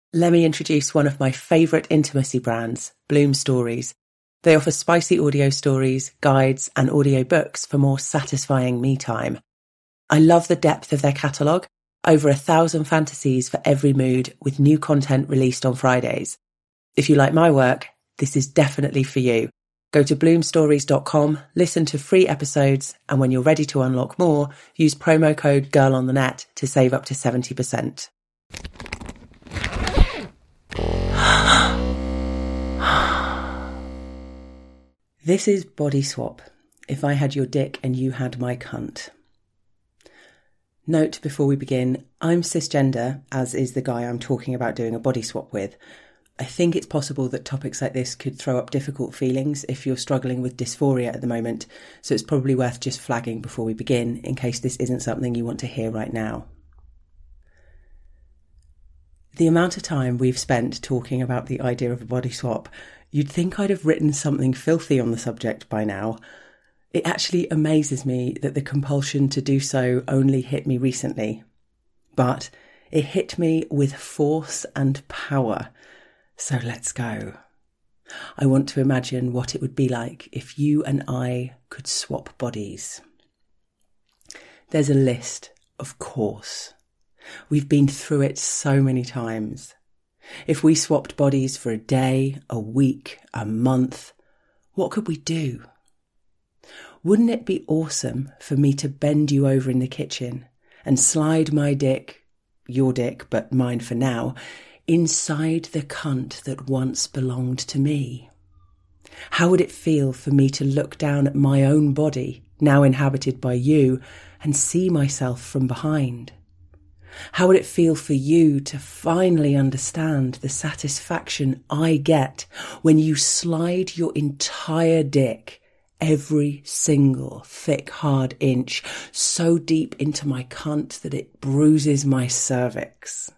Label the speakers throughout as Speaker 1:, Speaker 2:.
Speaker 1: Let me introduce one of my favourite intimacy brands, Bloom Stories. They offer spicy audio stories, guides, and audio books for more satisfying me time. I love the depth of their catalogue, over 1,000 fantasies for every mood, with new content released on Fridays. If you like my work, this is definitely for you. Go to bloomstories.com, listen to free episodes, and when you're ready to unlock more, use promo code GIRLONTHENET to save up to 70%. This is Body Swap. If I had your dick and you had my cunt. Note before we begin, I'm cisgender, as is the guy I'm talking about doing a body swap with. I think it's possible that topics like this could throw up difficult feelings if you're struggling with dysphoria at the moment, so it's probably worth just flagging before we begin, in case this isn't something you want to hear right now. The amount of time we've spent talking about the idea of a body swap, you'd think I'd have written something filthy on the subject by now. It actually amazes me that the compulsion to do so only hit me recently. But it hit me with force and power. So let's go. I want to imagine what it would be like if you and I could swap bodies. There's a list, of course. We've been through it so many times. If we swapped bodies for a day, a week, a month, what could we do? Wouldn't it be awesome for me to bend you over in the kitchen and slide my dick, your dick, but mine for now, inside the cunt that once belonged to me? How would it feel for me to look down at my own body, now inhabited by you, and see myself from behind? How would it feel for you to finally understand the satisfaction I get when you slide your entire dick, every single thick, hard inch, so deep into my cunt that it bruises my cervix?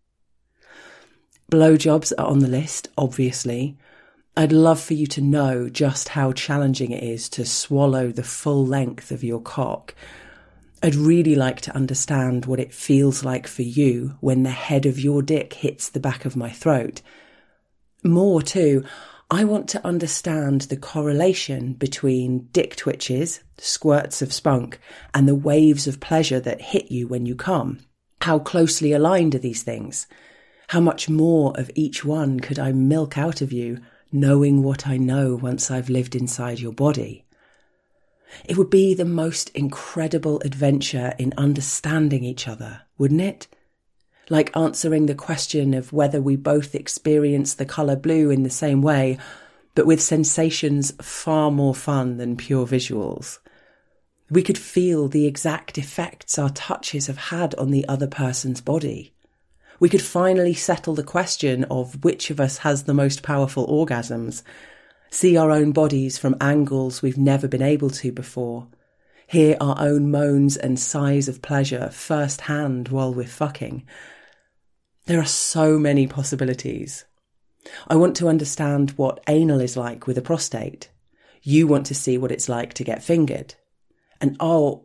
Speaker 1: Blowjobs are on the list, obviously. I'd love for you to know just how challenging it is to swallow the full length of your cock. I'd really like to understand what it feels like for you when the head of your dick hits the back of my throat. More too, I want to understand the correlation between dick twitches, squirts of spunk, and the waves of pleasure that hit you when you come. How closely aligned are these things? How much more of each one could I milk out of you, knowing what I know once I've lived inside your body? It would be the most incredible adventure in understanding each other, wouldn't it? Like answering the question of whether we both experience the colour blue in the same way, but with sensations far more fun than pure visuals. We could feel the exact effects our touches have had on the other person's body. We could finally settle the question of which of us has the most powerful orgasms, see our own bodies from angles we've never been able to before, hear our own moans and sighs of pleasure firsthand while we're fucking. There are so many possibilities. I want to understand what anal is like with a prostate. You want to see what it's like to get fingered. And all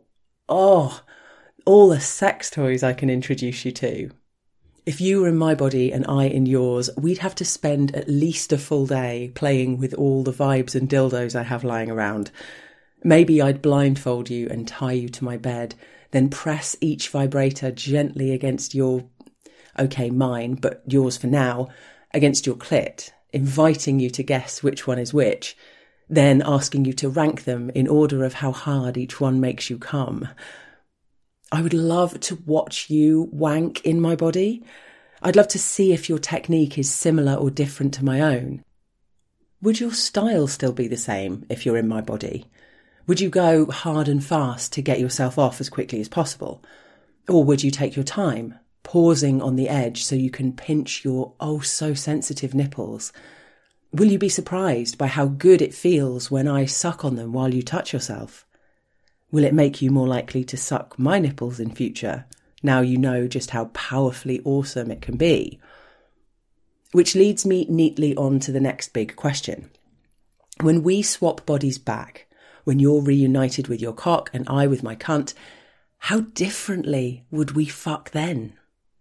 Speaker 1: the sex toys I can introduce you to. If you were in my body and I in yours, we'd have to spend at least a full day playing with all the vibes and dildos I have lying around. Maybe I'd blindfold you and tie you to my bed, then press each vibrator gently against mine, but yours for now, against your clit, inviting you to guess which one is which, then asking you to rank them in order of how hard each one makes you come. I would love to watch you wank in my body. I'd love to see if your technique is similar or different to my own. Would your style still be the same if you're in my body? Would you go hard and fast to get yourself off as quickly as possible? Or would you take your time, pausing on the edge so you can pinch your oh-so-sensitive nipples? Will you be surprised by how good it feels when I suck on them while you touch yourself? Will it make you more likely to suck my nipples in future, now you know just how powerfully awesome it can be? Which leads me neatly on to the next big question. When we swap bodies back, when you're reunited with your cock and I with my cunt, how differently would we fuck then?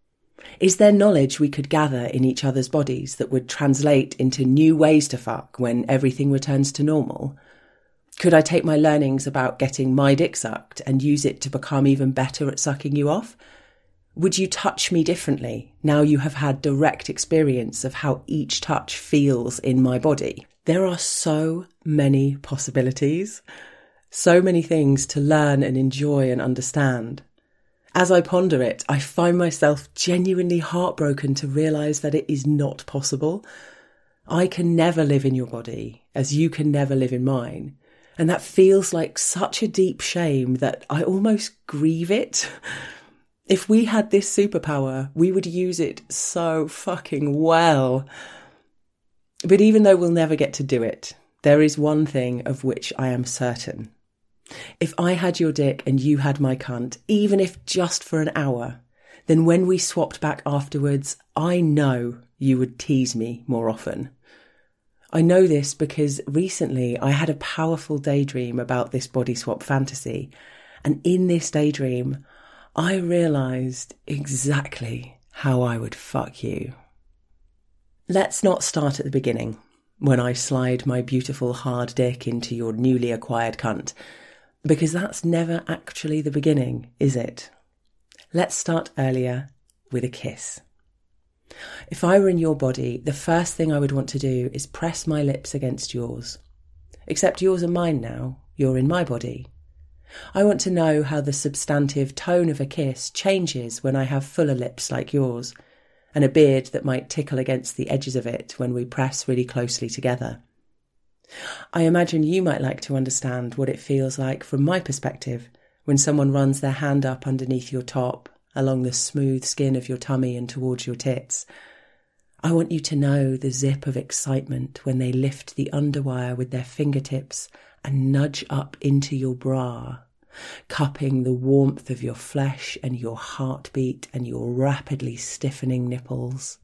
Speaker 1: Is there knowledge we could gather in each other's bodies that would translate into new ways to fuck when everything returns to normal? Could I take my learnings about getting my dick sucked and use it to become even better at sucking you off? Would you touch me differently now you have had direct experience of how each touch feels in my body? There are so many possibilities, so many things to learn and enjoy and understand. As I ponder it, I find myself genuinely heartbroken to realise that it is not possible. I can never live in your body as you can never live in mine. And that feels like such a deep shame that I almost grieve it. If we had this superpower, we would use it so fucking well. But even though we'll never get to do it, there is one thing of which I am certain. If I had your dick and you had my cunt, even if just for an hour, then when we swapped back afterwards, I know you would tease me more often. I know this because recently I had a powerful daydream about this body swap fantasy. And in this daydream, I realised exactly how I would fuck you. Let's not start at the beginning, when I slide my beautiful hard dick into your newly acquired cunt, because that's never actually the beginning, is it? Let's start earlier with a kiss. If I were in your body, the first thing I would want to do is press my lips against yours. Except yours are mine now, you're in my body. I want to know how the substantive tone of a kiss changes when I have fuller lips like yours, and a beard that might tickle against the edges of it when we press really closely together. I imagine you might like to understand what it feels like from my perspective when someone runs their hand up underneath your top, along the smooth skin of your tummy and towards your tits. I want you to know the zip of excitement when they lift the underwire with their fingertips and nudge up into your bra, cupping the warmth of your flesh and your heartbeat and your rapidly stiffening nipples.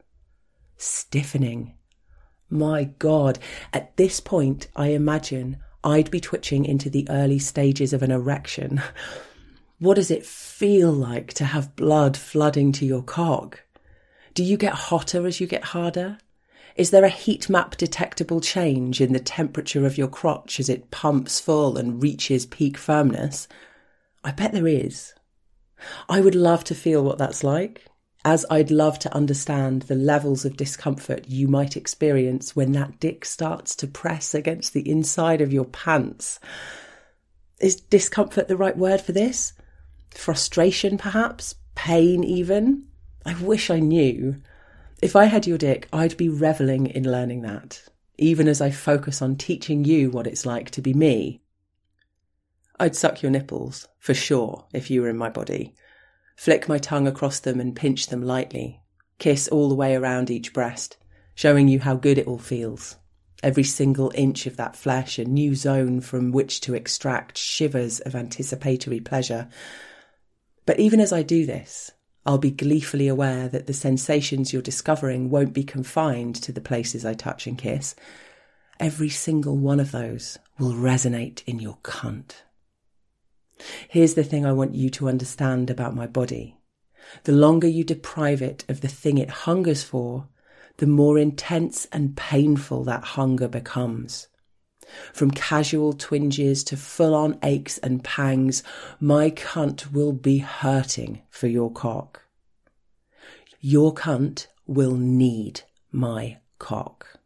Speaker 1: Stiffening. My God, at this point I imagine I'd be twitching into the early stages of an erection. What does it feel like to have blood flooding to your cock? Do you get hotter as you get harder? Is there a heat map detectable change in the temperature of your crotch as it pumps full and reaches peak firmness? I bet there is. I would love to feel what that's like, as I'd love to understand the levels of discomfort you might experience when that dick starts to press against the inside of your pants. Is discomfort the right word for this? Frustration, perhaps? Pain, even? I wish I knew. If I had your dick, I'd be revelling in learning that, even as I focus on teaching you what it's like to be me. I'd suck your nipples, for sure, if you were in my body. Flick my tongue across them and pinch them lightly. Kiss all the way around each breast, showing you how good it all feels. Every single inch of that flesh, a new zone from which to extract shivers of anticipatory pleasure. But even as I do this, I'll be gleefully aware that the sensations you're discovering won't be confined to the places I touch and kiss. Every single one of those will resonate in your cunt. Here's the thing I want you to understand about my body. The longer you deprive it of the thing it hungers for, the more intense and painful that hunger becomes. From casual twinges to full-on aches and pangs, my cunt will be hurting for your cock. Your cunt will need my cock.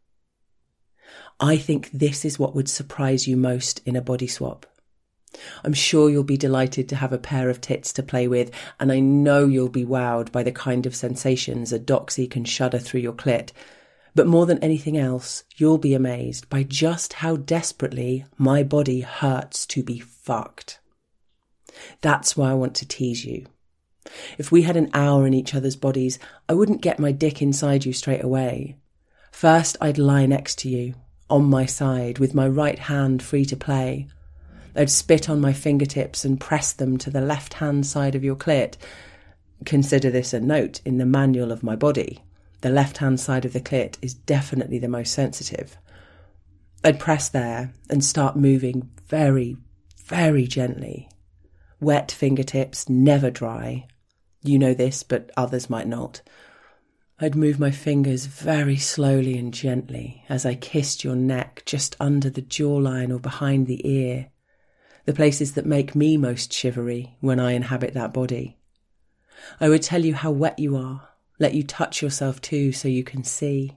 Speaker 1: I think this is what would surprise you most in a body swap. I'm sure you'll be delighted to have a pair of tits to play with, and I know you'll be wowed by the kind of sensations a doxy can shudder through your clit. But more than anything else, you'll be amazed by just how desperately my body hurts to be fucked. That's why I want to tease you. If we had an hour in each other's bodies, I wouldn't get my dick inside you straight away. First, I'd lie next to you, on my side, with my right hand free to play. I'd spit on my fingertips and press them to the left-hand side of your clit. Consider this a note in the manual of my body. The left-hand side of the clit is definitely the most sensitive. I'd press there and start moving very, very gently. Wet fingertips, never dry. You know this, but others might not. I'd move my fingers very slowly and gently as I kissed your neck just under the jawline or behind the ear, the places that make me most shivery when I inhabit that body. I would tell you how wet you are, let you touch yourself too so you can see.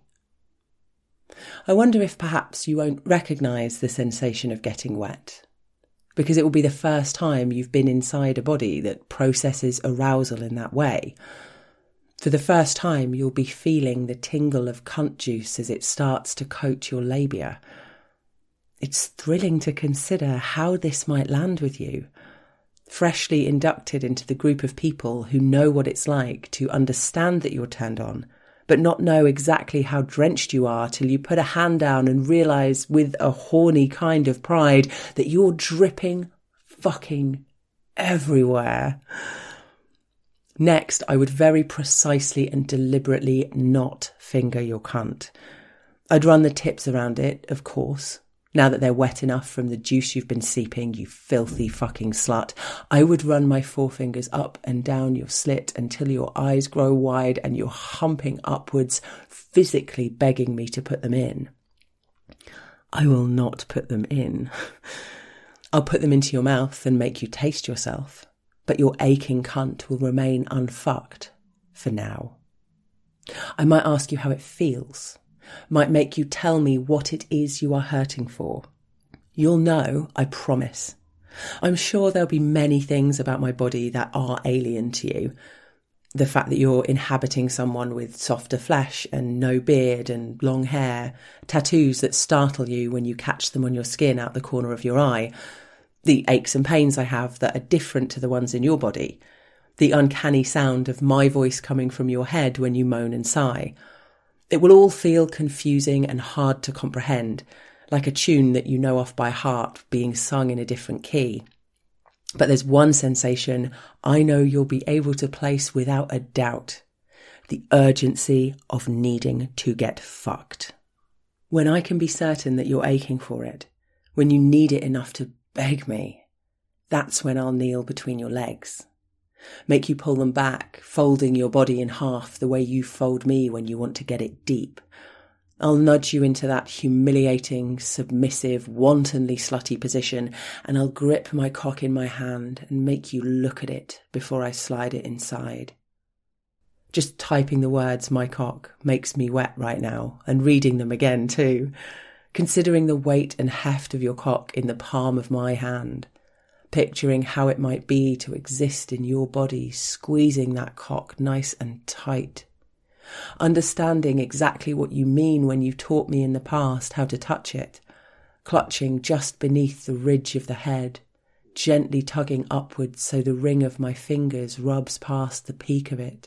Speaker 1: I wonder if perhaps you won't recognise the sensation of getting wet, because it will be the first time you've been inside a body that processes arousal in that way. For the first time, you'll be feeling the tingle of cunt juice as it starts to coat your labia. It's thrilling to consider how this might land with you, freshly inducted into the group of people who know what it's like to understand that you're turned on, but not know exactly how drenched you are till you put a hand down and realise with a horny kind of pride that you're dripping fucking everywhere. Next, I would very precisely and deliberately not finger your cunt. I'd run the tips around it, of course. Now that they're wet enough from the juice you've been seeping, you filthy fucking slut. I would run my forefingers up and down your slit until your eyes grow wide and you're humping upwards, physically begging me to put them in. I will not put them in. I'll put them into your mouth and make you taste yourself, but your aching cunt will remain unfucked for now. I might ask you how it feels. Might make you tell me what it is you are hurting for. You'll know, I promise. I'm sure there'll be many things about my body that are alien to you. The fact that you're inhabiting someone with softer flesh and no beard and long hair, tattoos that startle you when you catch them on your skin out the corner of your eye, the aches and pains I have that are different to the ones in your body, the uncanny sound of my voice coming from your head when you moan and sigh. It will all feel confusing and hard to comprehend, like a tune that you know off by heart being sung in a different key. But there's one sensation I know you'll be able to place without a doubt: the urgency of needing to get fucked. When I can be certain that you're aching for it, when you need it enough to beg me, that's when I'll kneel between your legs. Make you pull them back, folding your body in half the way you fold me when you want to get it deep. I'll nudge you into that humiliating, submissive, wantonly slutty position, and I'll grip my cock in my hand and make you look at it before I slide it inside. Just typing the words "my cock" makes me wet right now, and reading them again too. Considering the weight and heft of your cock in the palm of my hand. Picturing how it might be to exist in your body, squeezing that cock nice and tight. Understanding exactly what you mean when you taught me in the past how to touch it, clutching just beneath the ridge of the head, gently tugging upwards so the ring of my fingers rubs past the peak of it.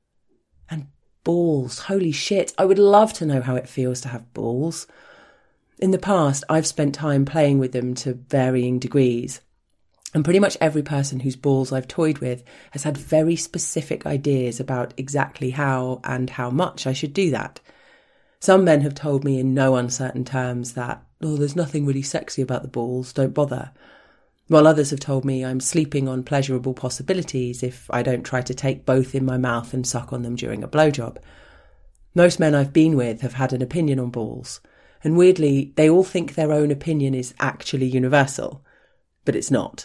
Speaker 1: And balls, holy shit, I would love to know how it feels to have balls. In the past, I've spent time playing with them to varying degrees. And pretty much every person whose balls I've toyed with has had very specific ideas about exactly how and how much I should do that. Some men have told me in no uncertain terms that, "Oh, there's nothing really sexy about the balls, don't bother." While others have told me I'm sleeping on pleasurable possibilities if I don't try to take both in my mouth and suck on them during a blowjob. Most men I've been with have had an opinion on balls, and weirdly, they all think their own opinion is actually universal. But it's not.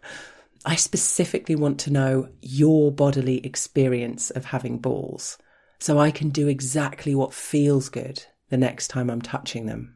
Speaker 1: I specifically want to know your bodily experience of having balls, so I can do exactly what feels good the next time I'm touching them.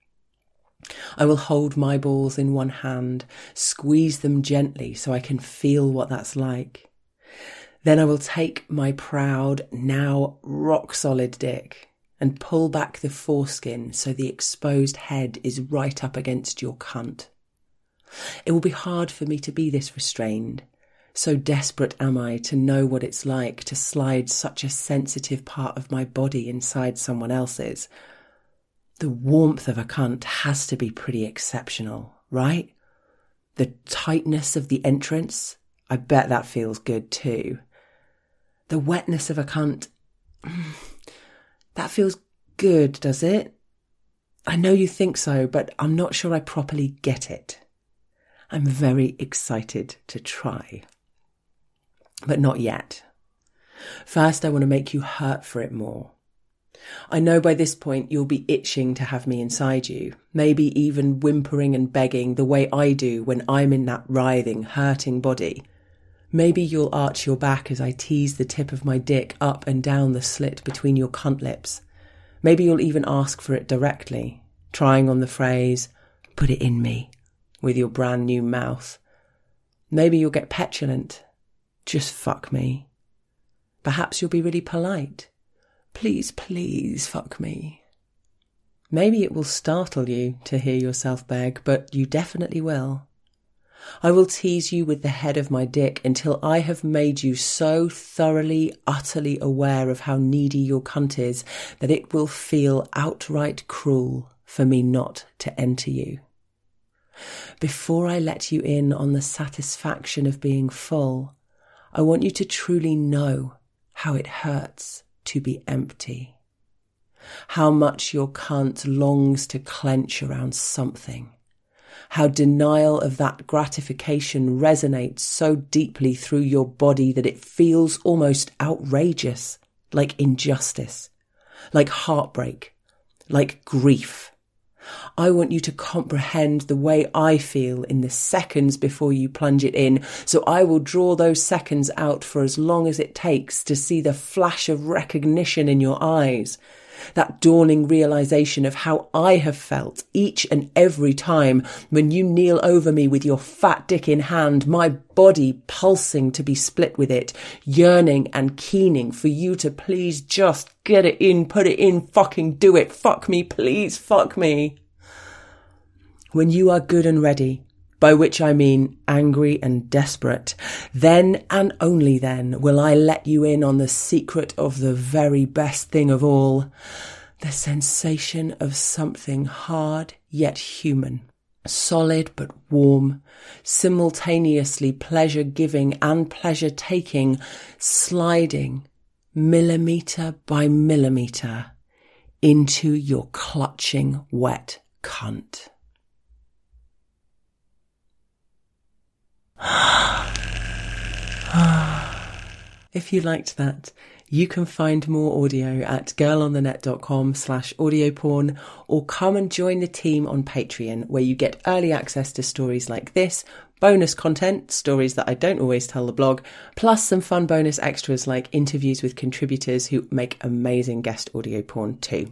Speaker 1: I will hold my balls in one hand, squeeze them gently so I can feel what that's like. Then I will take my proud, now rock-solid dick and pull back the foreskin so the exposed head is right up against your cunt. It will be hard for me to be this restrained. So desperate am I to know what it's like to slide such a sensitive part of my body inside someone else's. The warmth of a cunt has to be pretty exceptional, right? The tightness of the entrance, I bet that feels good too. The wetness of a cunt, that feels good, does it? I know you think so, but I'm not sure I properly get it. I'm very excited to try. But not yet. First, I want to make you hurt for it more. I know by this point you'll be itching to have me inside you, maybe even whimpering and begging the way I do when I'm in that writhing, hurting body. Maybe you'll arch your back as I tease the tip of my dick up and down the slit between your cunt lips. Maybe you'll even ask for it directly, trying on the phrase, "Put it in me," with your brand new mouth. Maybe you'll get petulant. "Just fuck me." Perhaps you'll be really polite. "Please, please fuck me." Maybe it will startle you to hear yourself beg, but you definitely will. I will tease you with the head of my dick until I have made you so thoroughly, utterly aware of how needy your cunt is that it will feel outright cruel for me not to enter you. Before I let you in on the satisfaction of being full, I want you to truly know how it hurts to be empty. How much your cunt longs to clench around something. How denial of that gratification resonates so deeply through your body that it feels almost outrageous, like injustice, like heartbreak, like grief. I want you to comprehend the way I feel in the seconds before you plunge it in, so I will draw those seconds out for as long as it takes to see the flash of recognition in your eyes, that dawning realization of how I have felt each and every time when you kneel over me with your fat dick in hand, my body pulsing to be split with it, yearning and keening for you to please just get it in, put it in, fucking do it, fuck me, please, fuck me. When you are good and ready, by which I mean angry and desperate, then and only then will I let you in on the secret of the very best thing of all, the sensation of something hard yet human, solid but warm, simultaneously pleasure-giving and pleasure-taking, sliding millimetre by millimetre into your clutching wet cunt. If you liked that, you can find more audio at girlonthenet.com/audioporn or come and join the team on Patreon, where you get early access to stories like this, bonus content, stories that I don't always tell the blog, plus some fun bonus extras like interviews with contributors who make amazing guest audio porn too.